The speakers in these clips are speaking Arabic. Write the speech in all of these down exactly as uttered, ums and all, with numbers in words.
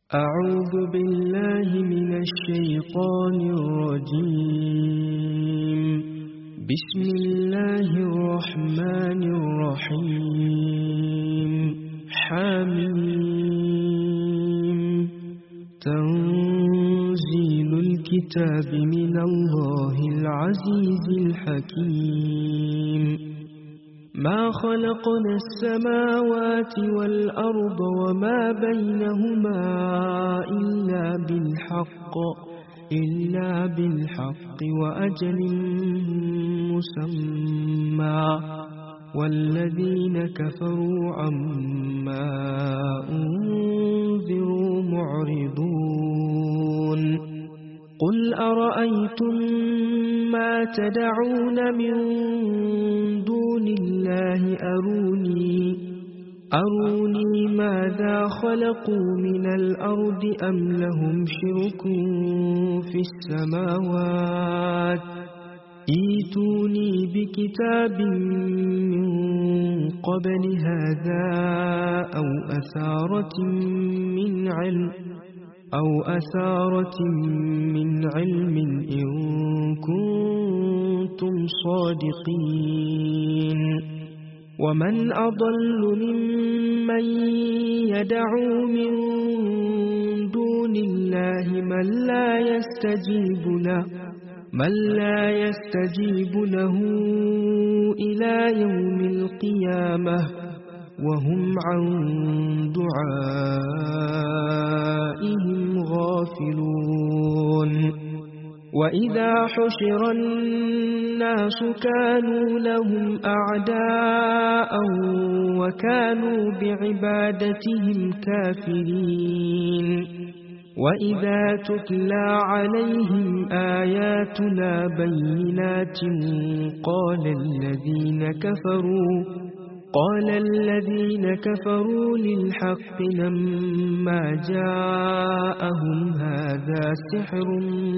أعوذ بالله من الشيطان الرجيم. بسم الله الرحمن الرحيم. حميم. تنزيل الكتاب من الله العزيز الحكيم. ما خلقنا السماوات والأرض وما بينهما إلا بالحق إلا بالحق وأجل مسمى والذين كفروا عما أنذروا معرضون. قل أرأيتم ما تدعون من دون الله أروني أروني ماذا خلقوا من الأرض أم لهم شرك في السماوات ائتوني بكتاب من قبل هذا أو أثارة من علم أو أثارة من علم إن كنتم صادقين. ومن أضل ممن يدعو من دون الله من لا يستجيب له من لا يستجيب له إلى يوم القيامة وهم عن دعائهم غافلون. وإذا حشر الناس كانوا لهم أعداء وكانوا بعبادتهم كافرين. وإذا تتلى عليهم آياتنا بينات قال الذين كفروا قال الذين كفروا للحق لما جاءهم هذا سحر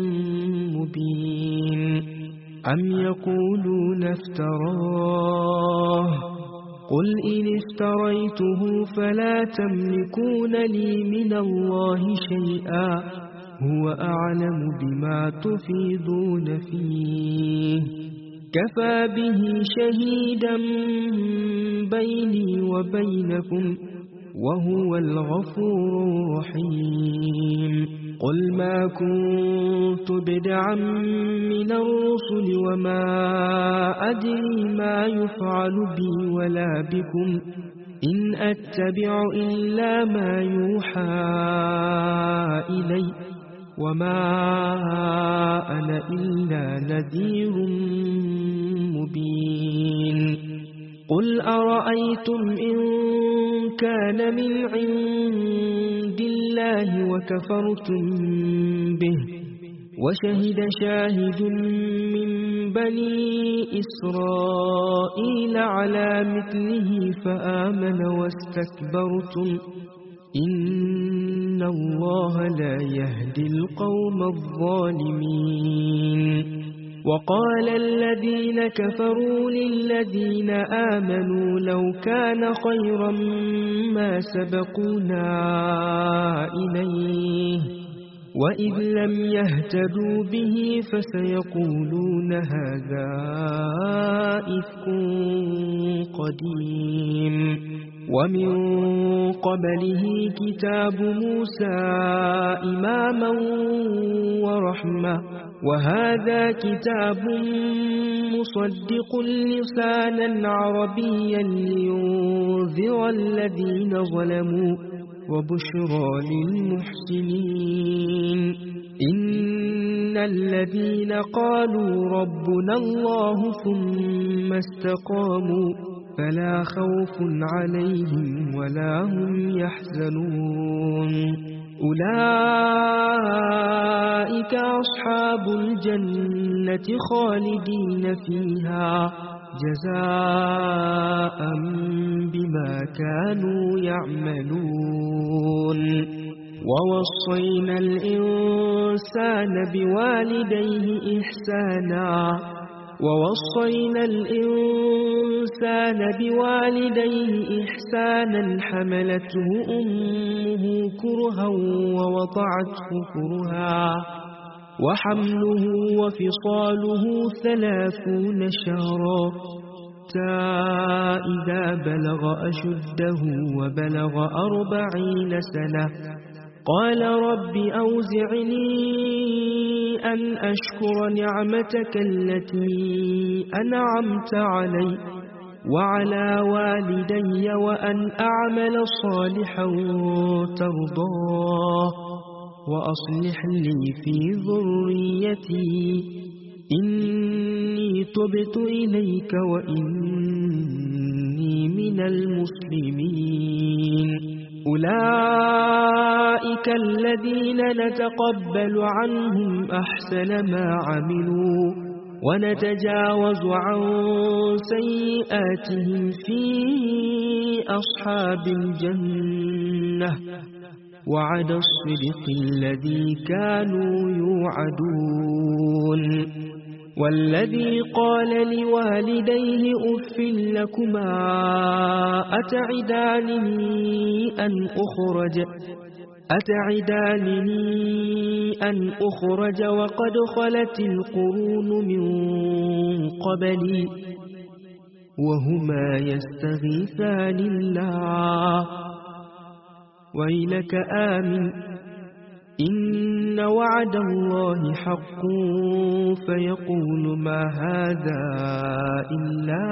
مبين. أم يقولون افتراه قل إن افتريته فلا تملكون لي من الله شيئا هو أعلم بما تفيضون فيه كفى به شهيدا بيني وبينكم وهو الغفور الرحيم. قل ما كنت بدعا من الرسل وما أدري ما يفعل بي ولا بكم إن أتبع إلا ما يوحى إلي وما أنا إلا نذير مبين. قل أرأيتم إن كان من عند الله وكفرتم به وشهد شاهد من بني إسرائيل على مثله فآمن واستكبرتم إن الله لا يهدي القوم الظالمين. وقال الذين كفروا للذين آمنوا لو كان خيرا ما سبقونا إليه وإذ لم يهتدوا به فسيقولون هذا إفك قديم. ومن قبله كتاب موسى إماما ورحمة وهذا كتاب مصدق لسانا عربيا لينذر الذين ظلموا وبشرى للمحسنين. إن الذين قالوا ربنا الله ثم استقاموا فلا خوف عليهم ولا هم يحزنون. أولئك أصحاب الجنة خالدين فيها جزاء بما كانوا يعملون. ووصينا الإنسان بوالديه إحسانا ووصينا الإنسان بوالديه إحسانا حملته أمه كرها ووضعته كرها وحمله وفصاله ثلاثون شهرا حتى إذا بلغ أشده وبلغ أربعين سنة قال رب أوزعني أن أشكر نعمتك التي أنعمت علي وعلى والدي وأن أعمل صالحا ترضاه وأصلح لي في ذريتي إني تبت إليك وإني من المسلمين أولئك الذين نتقبل عنهم أحسن ما عملوا ونتجاوز عن سيئاتهم في أصحاب الجنة وعد الصدق الذي كانوا يوعدون والذي قال لوالديه أف لكما أتعدانني أن أخرج أتعدانني أن أخرج وقد خلت القرون من قبلي وهما يستغيثان الله ويلك آمن إن وعد الله حق فيقول ما هذا إلا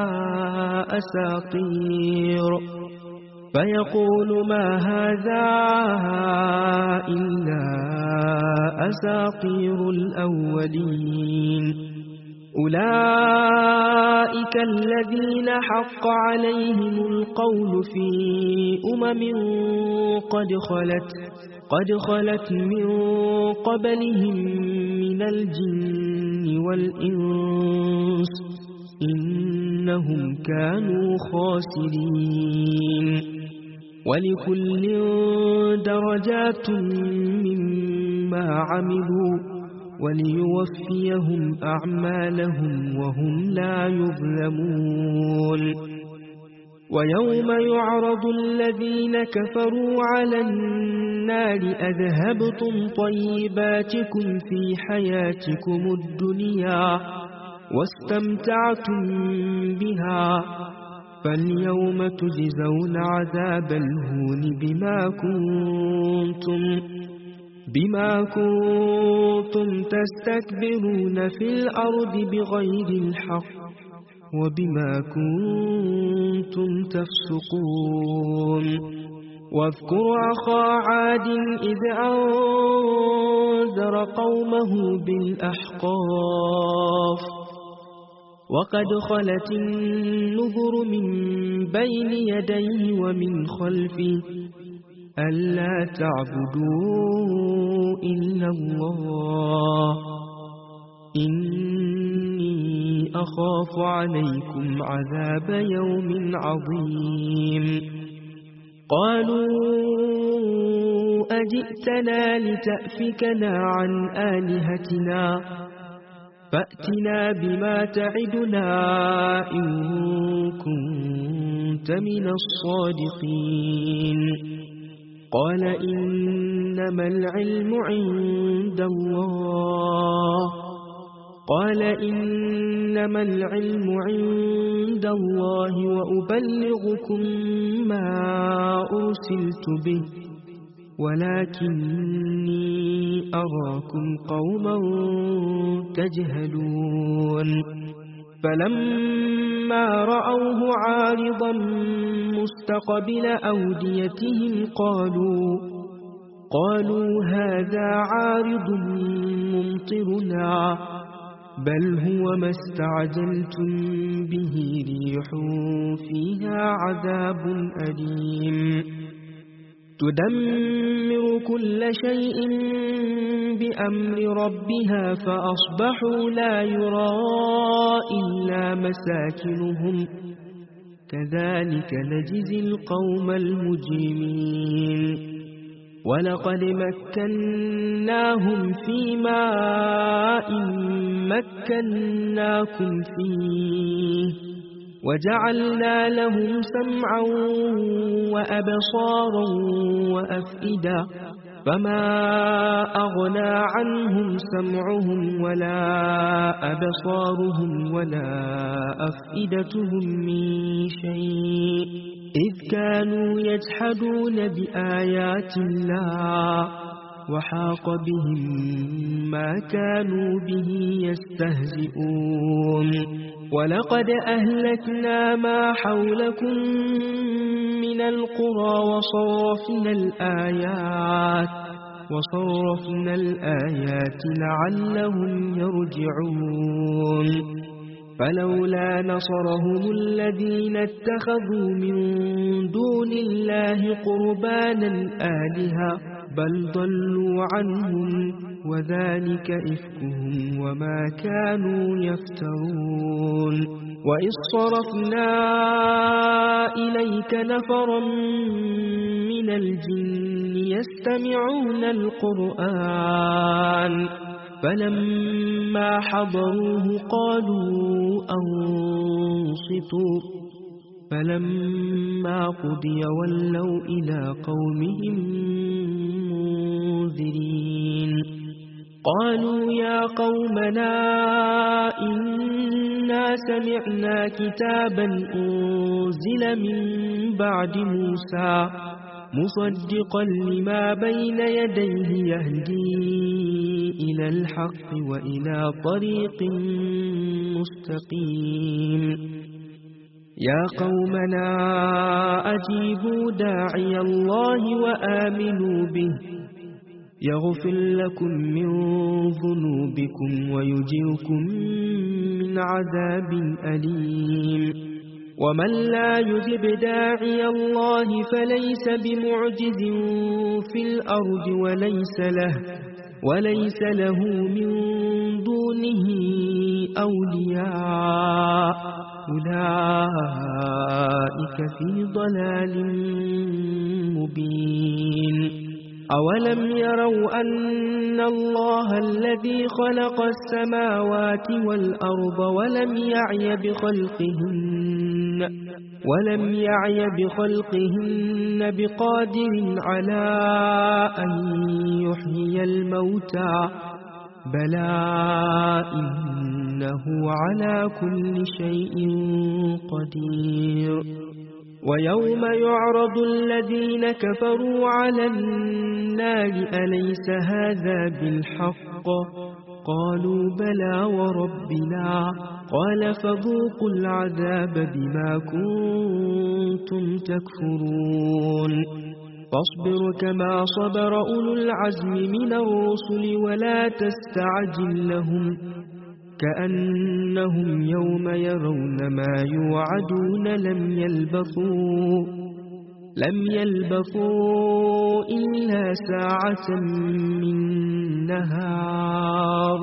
أساطير فيقول ما هذا إلا أساطير الأولين أولئك الذين حق عليهم القول في أمم قد خلت قد خلت من قبلهم من الجن والإنس إنهم كانوا خاسرين ولكل درجات مما عملوا وليوفيهم أعمالهم وهم لا يظلمون ويوم يعرض الذين كفروا على النار أذهبتم طيباتكم في حياتكم الدنيا واستمتعتم بها فاليوم تجزون عذاب الهون بما كنتم بما كنتم تستكبرون في الأرض بغير الحق وبما كنتم تفسقون واذكر أخا عاد إذ أنذر قومه بالأحقاف وقد خلت النذر من بين يديه ومن خلفه ألا تعبدوا إلا الله إني أخاف عليكم عذاب يوم عظيم قالوا أجئتنا لتأفكنا عن آلهتنا فأتنا بما تعدنا إن كنت من الصادقين قال إنما العلم عند الله قال إنما العلم عند الله وأبلغكم ما أرسلت به ولكني أراكم قوما تجهلون فلما رأوه عارضا مستقبل أوديتهم قالوا قالوا هذا عارض ممطرنا بل هو ما استعجلتم به ريح فيها عذاب أليم تدمر كل شيء بأمر ربها فأصبحوا لا يرى إلا مساكنهم كذلك نجزي القوم المجرمين ولقد مكناهم في ماء مكناكم فيه وجعلنا لهم سمعا وأبصارا وأفئدة فما أغنى عنهم سمعهم ولا أبصارهم ولا أفئدتهم من شيء إذ كانوا يجحدون بآيات الله وحاق بهم ما كانوا به يستهزئون ولقد أهلكنا ما حولكم من القرى وصرفنا الآيات وصرفنا الآيات لعلهم يرجعون فلولا نصرهم الذين اتخذوا من دون الله قربانا آلهة بل ضلوا عنهم وذلك إفكهم وما كانوا يفترون وإذ صرفنا إليك نفرا من الجن يستمعون القرآن فلما حضروه قالوا أنصتوا فلما قضي ولوا إلى قومهم منذرين قالوا يا قومنا إنا سمعنا كتابا أنزل من بعد موسى مصدقا لما بين يديه يهدي إلى الحق وإلى طريق مستقيم يا قومنا أجيبوا داعي الله وآمنوا به يغفر لكم من ذنوبكم ويجركم من عذاب أليم ومن لا يجب داعي الله فليس بمعجز في الأرض وليس له وليس له من دونه أولياء أولئك في ضلال مبين أولم يروا أن الله الذي خلق السماوات والأرض ولم يعي بخلقهن ولم يعي بخلقهن بقادر على أن يحيي الموتى بلى إنه على كل شيء قدير ويوم يعرض الذين كفروا على النار أليس هذا بالحق قالوا بلى وربنا قال فذوقوا العذاب بما كنتم تكفرون فاصبر كما صبر أولو العزم من الرسل ولا تستعجل لهم كأنهم يوم يرون ما يوعدون لم يلبثوا لم يلبثوا إلا ساعة من نهار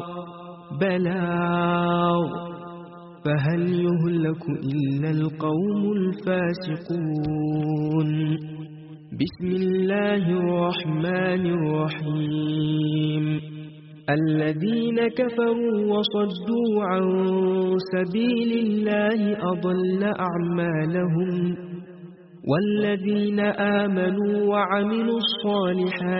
بلاغ فهل يهلك إلا القوم الفاسقون بسم الله الرحمن الرحيم الذين كفروا وصدوا عن سبيل الله أضل أعمالهم والذين آمنوا وعملوا الصالحات